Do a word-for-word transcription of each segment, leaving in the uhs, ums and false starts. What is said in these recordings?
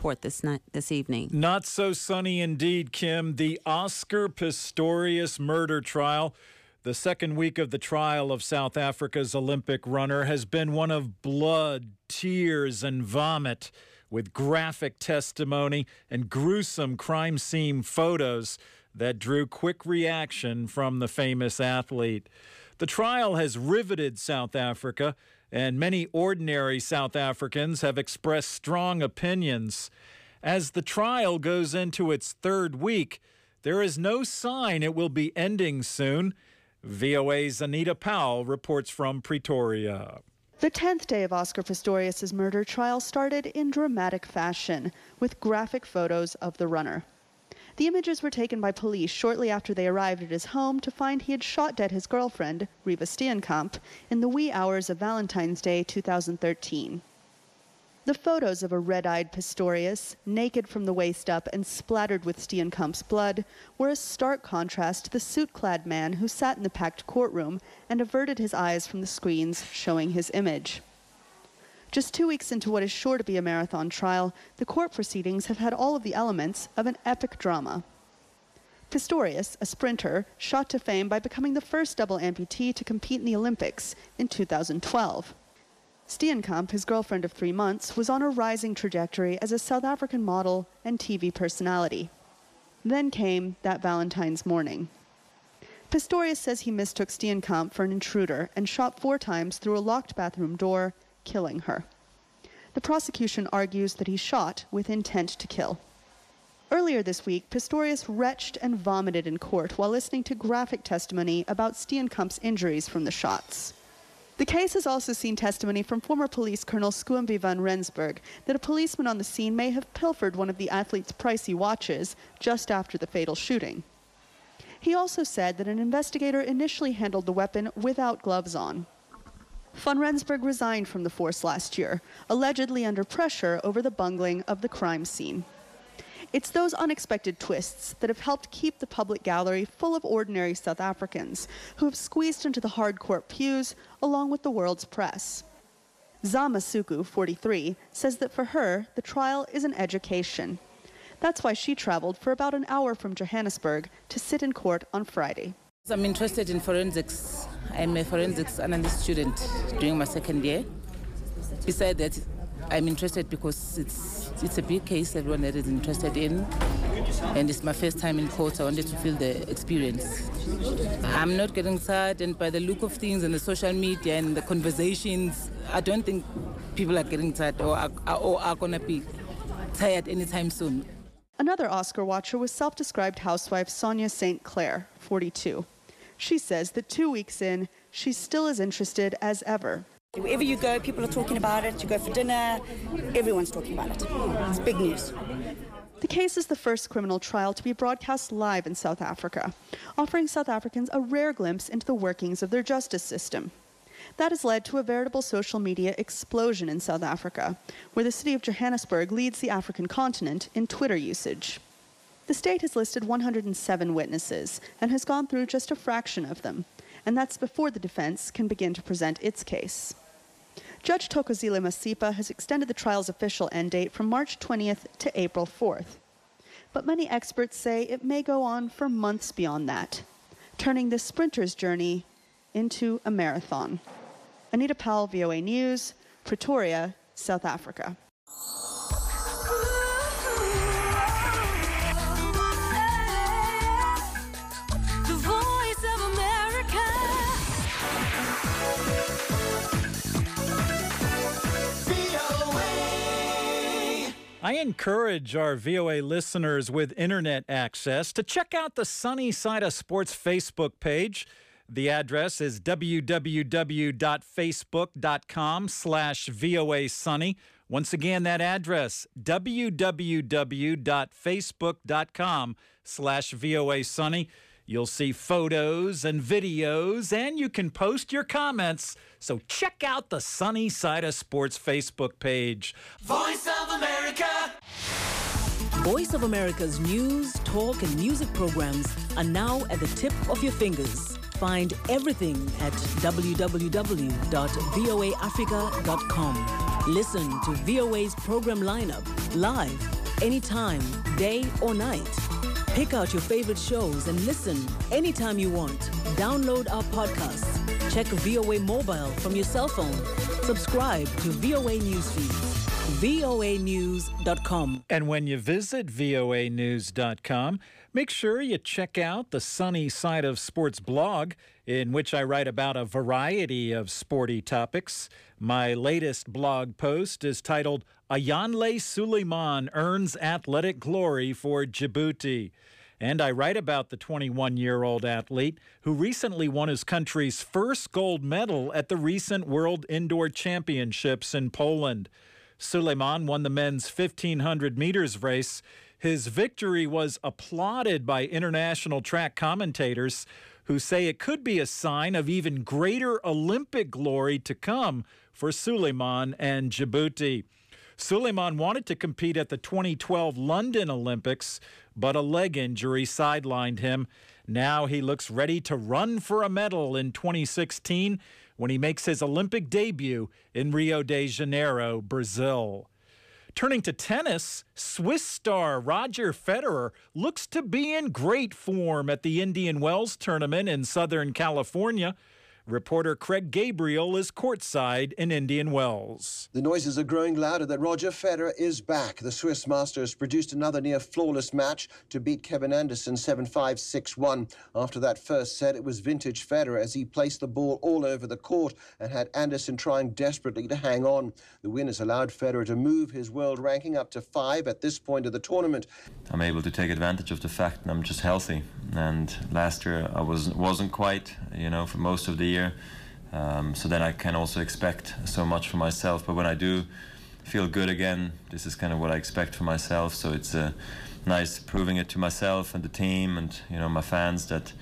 report this night, this evening. Not so sunny indeed, Kim. The Oscar Pistorius murder trial, the second week of the trial of South Africa's Olympic runner, has been one of blood, tears, and vomit, with graphic testimony and gruesome crime scene photos that drew quick reaction from the famous athlete. The trial has riveted South Africa, and many ordinary South Africans have expressed strong opinions. As the trial goes into its third week, there is no sign it will be ending soon. V O A's Anita Powell reports from Pretoria. The tenth day of Oscar Pistorius' murder trial started in dramatic fashion, with graphic photos of the runner. The images were taken by police shortly after they arrived at his home to find he had shot dead his girlfriend, Reeva Steenkamp, in the wee hours of Valentine's Day two thousand thirteen. The photos of a red-eyed Pistorius, naked from the waist up and splattered with Steenkamp's blood, were a stark contrast to the suit-clad man who sat in the packed courtroom and averted his eyes from the screens showing his image. Just two weeks into what is sure to be a marathon trial, the court proceedings have had all of the elements of an epic drama. Pistorius, a sprinter, shot to fame by becoming the first double amputee to compete in the Olympics in two thousand twelve. Steenkamp, his girlfriend of three months, was on a rising trajectory as a South African model and T V personality. Then came that Valentine's morning. Pistorius says he mistook Steenkamp for an intruder and shot four times through a locked bathroom door, killing her. The prosecution argues that he shot with intent to kill. Earlier this week, Pistorius retched and vomited in court while listening to graphic testimony about Steenkamp's injuries from the shots. The case has also seen testimony from former police Colonel Squambi van Rensburg that a policeman on the scene may have pilfered one of the athlete's pricey watches just after the fatal shooting. He also said that an investigator initially handled the weapon without gloves on. Van Rensburg resigned from the force last year, allegedly under pressure over the bungling of the crime scene. It's those unexpected twists that have helped keep the public gallery full of ordinary South Africans who have squeezed into the hard court pews along with the world's press. Zama Suku, forty-three, says that for her, the trial is an education. That's why she traveled for about an hour from Johannesburg to sit in court on Friday. I'm interested in forensics. I'm a forensics analyst student doing my second year. Besides that, I'm interested because it's it's a big case everyone that is interested in, and it's my first time in court, so I wanted to feel the experience. I'm not getting tired, and by the look of things and the social media and the conversations, I don't think people are getting tired or are, or are going to be tired anytime soon. Another Oscar watcher was self-described housewife Sonia Saint Clair, forty-two. She says that two weeks in, she's still as interested as ever. Wherever you go, people are talking about it. You go for dinner, everyone's talking about it. It's big news. The case is the first criminal trial to be broadcast live in South Africa, offering South Africans a rare glimpse into the workings of their justice system. That has led to a veritable social media explosion in South Africa, where the city of Johannesburg leads the African continent in Twitter usage. The state has listed one hundred seven witnesses and has gone through just a fraction of them, and that's before the defense can begin to present its case. Judge Thokozile Masipa has extended the trial's official end date from March twentieth to April fourth. But many experts say it may go on for months beyond that, turning this sprinter's journey into a marathon. Anita Powell, V O A News, Pretoria, South Africa. I encourage our V O A listeners with internet access to check out the Sunny Side of Sports Facebook page. The address is www.facebook.com slash VOA Sunny. Once again, that address, www.facebook.com slash VOA Sunny. You'll see photos and videos, and you can post your comments. So check out the Sunny Side of Sports Facebook page. Voice of America. Voice of America's news, talk, and music programs are now at the tip of your fingers. Find everything at w w w dot voa africa dot com. Listen to V O A's program lineup live, anytime, day or night. Pick out your favorite shows and listen anytime you want. Download our podcasts. Check V O A Mobile from your cell phone. Subscribe to V O A Newsfeed. V O A news dot com. And when you visit V O A news dot com, make sure you check out the Sunny Side of Sports blog, in which I write about a variety of sporty topics. My latest blog post is titled, Ayanle Suleiman Earns Athletic Glory for Djibouti. And I write about the twenty-one-year-old athlete who recently won his country's first gold medal at the recent World Indoor Championships in Poland. Suleiman won the men's fifteen hundred meters race. His victory was applauded by international track commentators who say it could be a sign of even greater Olympic glory to come for Suleiman and Djibouti. Suleiman wanted to compete at the twenty twelve London Olympics, but a leg injury sidelined him. Now he looks ready to run for a medal in twenty sixteen when he makes his Olympic debut in Rio de Janeiro, Brazil. Turning to tennis, Swiss star Roger Federer looks to be in great form at the Indian Wells tournament in Southern California. Reporter Craig Gabriel is courtside in Indian Wells. The noises are growing louder that Roger Federer is back. The Swiss Masters produced another near-flawless match to beat Kevin Anderson seven five, six one. After that first set, it was vintage Federer as he placed the ball all over the court and had Anderson trying desperately to hang on. The winners allowed Federer to move his world ranking up to five at this point of the tournament. I'm able to take advantage of the fact that I'm just healthy. And last year I wasn't, wasn't quite, you know, for most of the year. Um, so then I can also expect so much for myself. But when I do feel good again, this is kind of what I expect for myself. So it's uh, nice proving it to myself and the team and, you know, my fans that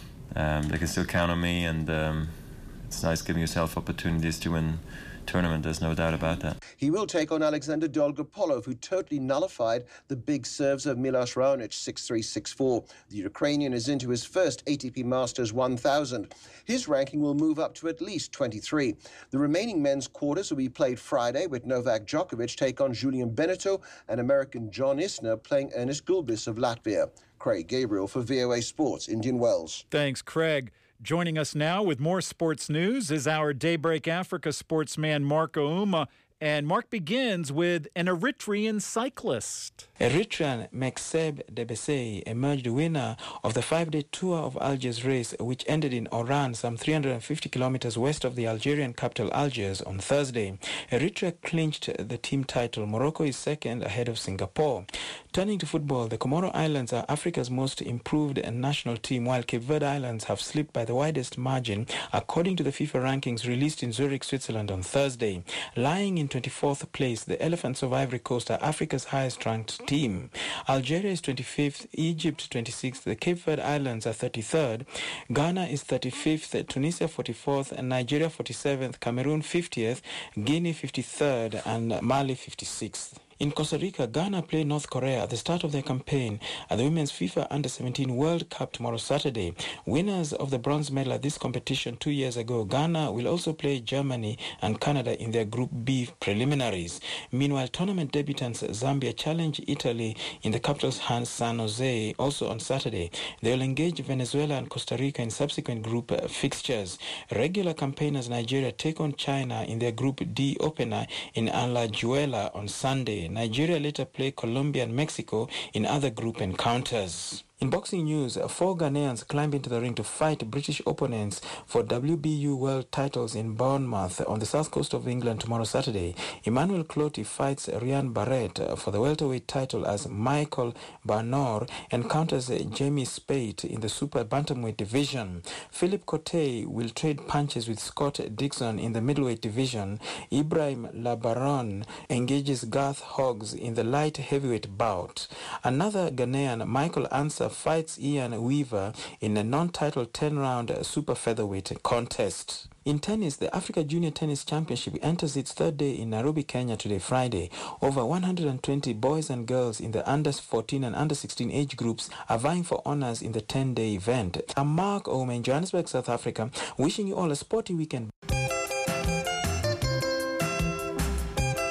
um, they can still count on me. And um, it's nice giving yourself opportunities to win tournament, there's no doubt about that. He will take on Alexander Dolgopolov, who totally nullified the big serves of Milos Raonic, six three, six four. The Ukrainian is into his first A T P Masters one thousand. His ranking will move up to at least twenty-three. The remaining men's quarters will be played Friday, with Novak Djokovic take on Julian Benneteau and American John Isner playing Ernest Gulbis of Latvia. Craig Gabriel for V O A Sports, Indian Wells. Thanks, Craig. Joining us now with more sports news is our Daybreak Africa sportsman Marco Uma. And Mark begins with an Eritrean cyclist. Eritrean Mekseb Debesay emerged winner of the five-day Tour of Algiers race, which ended in Oran, some three hundred fifty kilometers west of the Algerian capital Algiers, on Thursday. Eritrea clinched the team title. Morocco is second, ahead of Singapore. Turning to football, the Comoro Islands are Africa's most improved national team, while Cape Verde Islands have slipped by the widest margin, according to the FIFA rankings released in Zurich, Switzerland on Thursday. Lying in twenty-fourth place, the Elephants of Ivory Coast are Africa's highest-ranked team. Algeria is twenty-fifth, Egypt twenty-sixth, the Cape Verde Islands are thirty-third, Ghana is thirty-fifth, Tunisia forty-fourth, Nigeria forty-seventh, Cameroon fiftieth, Guinea fifty-third, and Mali fifty-sixth. In Costa Rica, Ghana play North Korea at the start of their campaign at the Women's FIFA Under seventeen World Cup tomorrow Saturday. Winners of the bronze medal at this competition two years ago, Ghana will also play Germany and Canada in their Group B preliminaries. Meanwhile, tournament debutants Zambia challenge Italy in the capital's San Jose also on Saturday. They will engage Venezuela and Costa Rica in subsequent group fixtures. Regular campaigners Nigeria take on China in their Group D opener in Alajuela on Sunday. Nigeria later play Colombia and Mexico in other group encounters. In boxing news, four Ghanaians climb into the ring to fight British opponents for W B U world titles in Bournemouth on the south coast of England tomorrow Saturday. Emmanuel Clotty fights Ryan Barrett for the welterweight title as Michael Barnor encounters Jamie Spate in the super bantamweight division. Philip Cote will trade punches with Scott Dixon in the middleweight division. Ibrahim Labaron engages Garth Hoggs in the light heavyweight bout. Another Ghanaian, Michael Ansah, fights Ian Weaver in a non-title ten-round super featherweight contest. In tennis, the Africa Junior Tennis Championship enters its third day in Nairobi, Kenya today, Friday. Over one hundred twenty boys and girls in the under fourteen and under sixteen age groups are vying for honors in the ten-day event. I'm Mark Ouma in Johannesburg, South Africa, wishing you all a sporty weekend.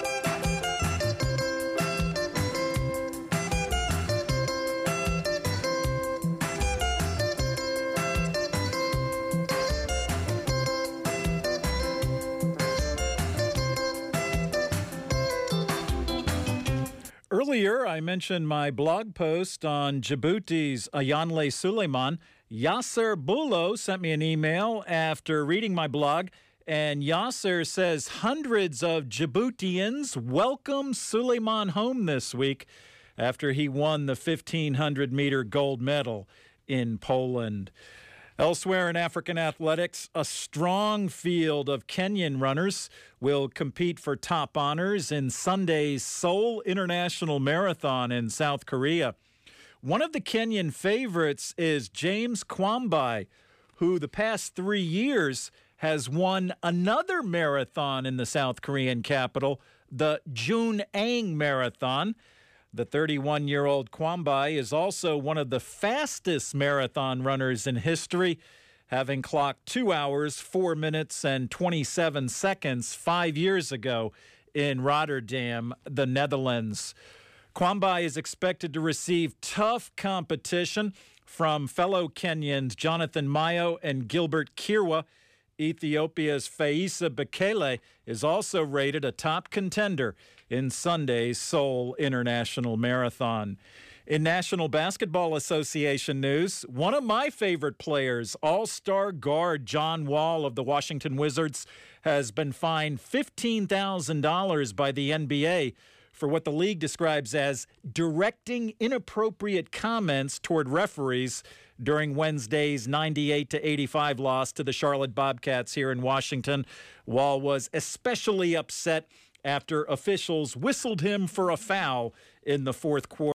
Earlier, I mentioned my blog post on Djibouti's Ayanle Suleiman. Yasser Bulo sent me an email after reading my blog, and Yasser says hundreds of Djiboutians welcome Suleiman home this week after he won the fifteen hundred meter gold medal in Poland. Elsewhere in African athletics, a strong field of Kenyan runners will compete for top honors in Sunday's Seoul International Marathon in South Korea. One of the Kenyan favorites is James Kwambai, who the past three years has won another marathon in the South Korean capital, the Juneang Marathon. The thirty-one-year-old Kwambai is also one of the fastest marathon runners in history, having clocked two hours, four minutes, and twenty-seven seconds five years ago in Rotterdam, the Netherlands. Kwambai is expected to receive tough competition from fellow Kenyans Jonathan Mayo and Gilbert Kirwa. Ethiopia's Faisa Bekele is also rated a top contender in Sunday's Seoul International Marathon. In National Basketball Association news, one of my favorite players, all-star guard John Wall of the Washington Wizards, has been fined fifteen thousand dollars by the N B A for what the league describes as directing inappropriate comments toward referees during Wednesday's ninety-eight to eighty-five loss to the Charlotte Bobcats here in Washington. Wall was especially upset after officials whistled him for a foul in the fourth quarter.